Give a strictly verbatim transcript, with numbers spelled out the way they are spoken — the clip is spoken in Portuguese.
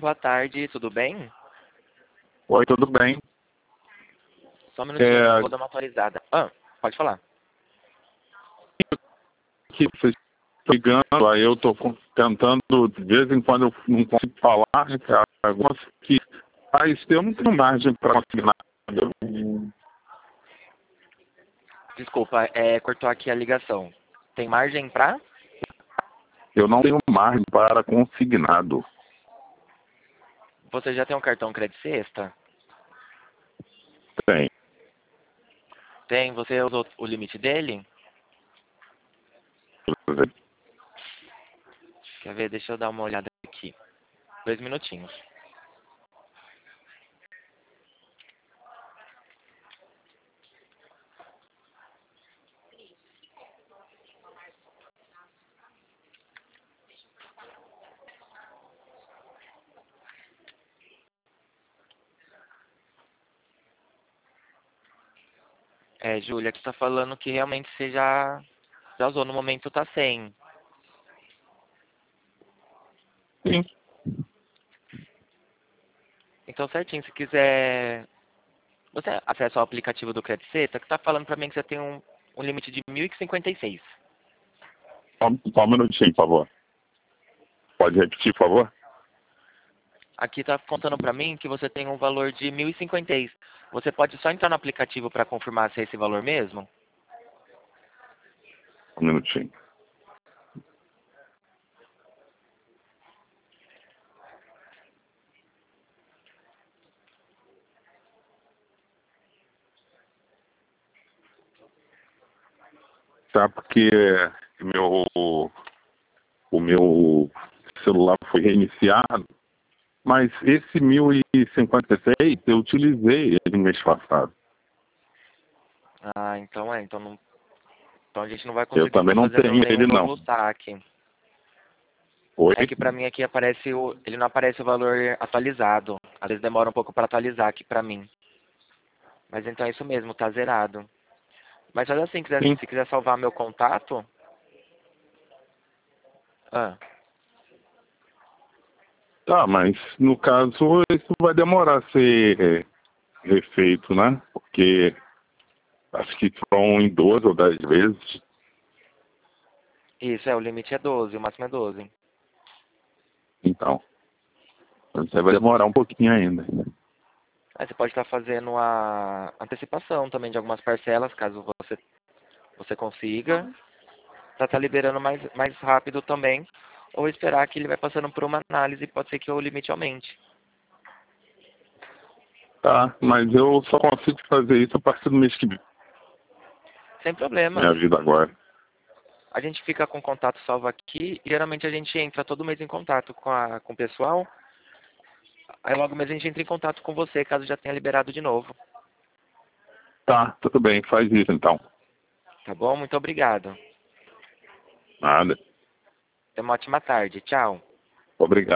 boa tarde, tudo bem? Oi, tudo bem? Só um minutinho, É, vou dar uma atualizada. Ah, pode falar. que vocês estão ligando, aí eu estou tentando, de vez em quando eu não consigo falar, cara, algumas que faz, eu não tenho margem para conseguir nada. Desculpa, é, cortou aqui a ligação. Tem margem pra? Eu não tenho margem para consignado. Você já tem um cartão crédito sexta? Tem. Tem, você usou o limite dele? Quer ver? Deixa eu dar uma olhada aqui. Dois minutinhos. É, Júlia, que tá falando que realmente você já, já usou. No momento tá sem. Sim. Então, certinho, se quiser... Você acessa o aplicativo do Credit Sexta, que tá falando pra mim que você tem um, um limite de mil e cinquenta e seis. Só, só um minutinho, por favor. Pode repetir, por favor? Aqui tá contando pra mim que você tem um valor de mil e cinquenta e seis. Você pode só entrar no aplicativo para confirmar se é esse valor mesmo? Um minutinho. Tá, porque meu, o meu celular foi reiniciado, mas esse mil e cinquenta e seis eu utilizei ele no mês passado. Ah, então é. Então, não, então a gente não vai Eu conseguir também estar não fazendo tenho nenhum ele, não. novo saque. Oi? É que pra mim aqui aparece o... Ele não aparece o valor atualizado. Às vezes demora um pouco para atualizar aqui pra mim. Mas então é isso mesmo, tá zerado. Mas olha assim, quiser, Sim. se quiser salvar meu contato... Ah, Tá, mas no caso isso vai demorar a ser refeito, né? Porque acho que são em doze ou dez vezes. isso, é, o limite é doze, o máximo é doze. Então, isso aí vai demorar um pouquinho ainda. Aí você pode estar fazendo a antecipação também de algumas parcelas, caso você, você consiga, para estar liberando mais, mais rápido também, ou esperar que ele vai passando por uma análise e pode ser que o limite aumente. Tá, mas eu só consigo fazer isso a partir do mês que vem. Sem problemas. Minha vida agora. A gente fica com contato salvo aqui e geralmente a gente entra todo mês em contato com, a, com o pessoal. Aí logo mesmo a gente entra em contato com você, caso já tenha liberado de novo. Tá, tudo bem, faz isso então. Tá bom? Muito obrigado. Nada. Tenha uma ótima tarde. Tchau. Obrigado.